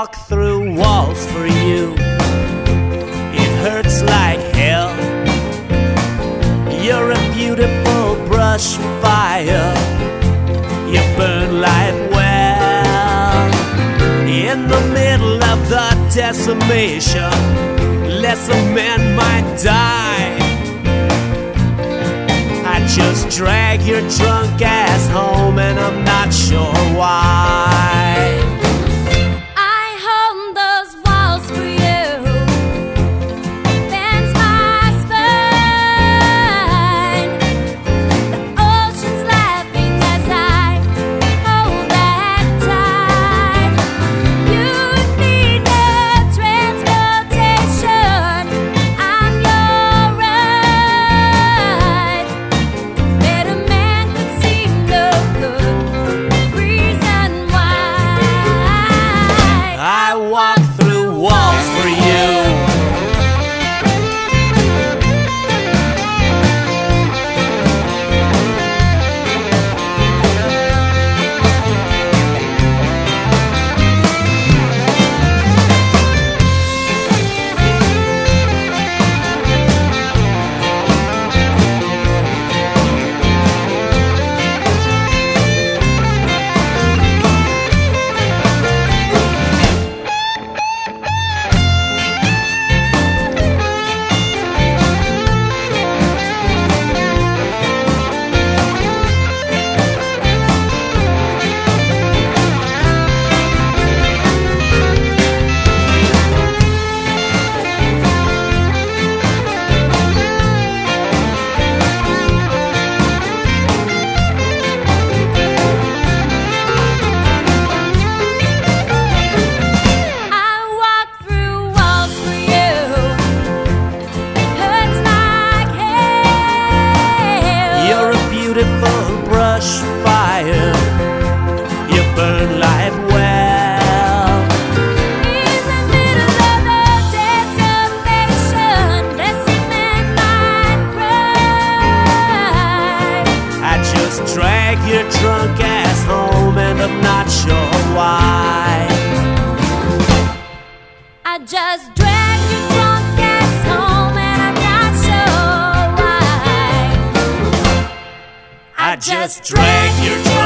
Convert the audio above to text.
walk through walls for you. It hurts like hell. You're a beautiful brush fire. You burn life well. In the middle of the decimation, lesser men might die. I just drag your drunk ass home, and I'm not sure why. Beautiful brush fire, you burn life well. In the middle of the decimation, blessed men might cry. I just drag your drunk ass home, and I'm not sure why. I just drag your drunk ass home, and I'm not sure why. I just drag your drunk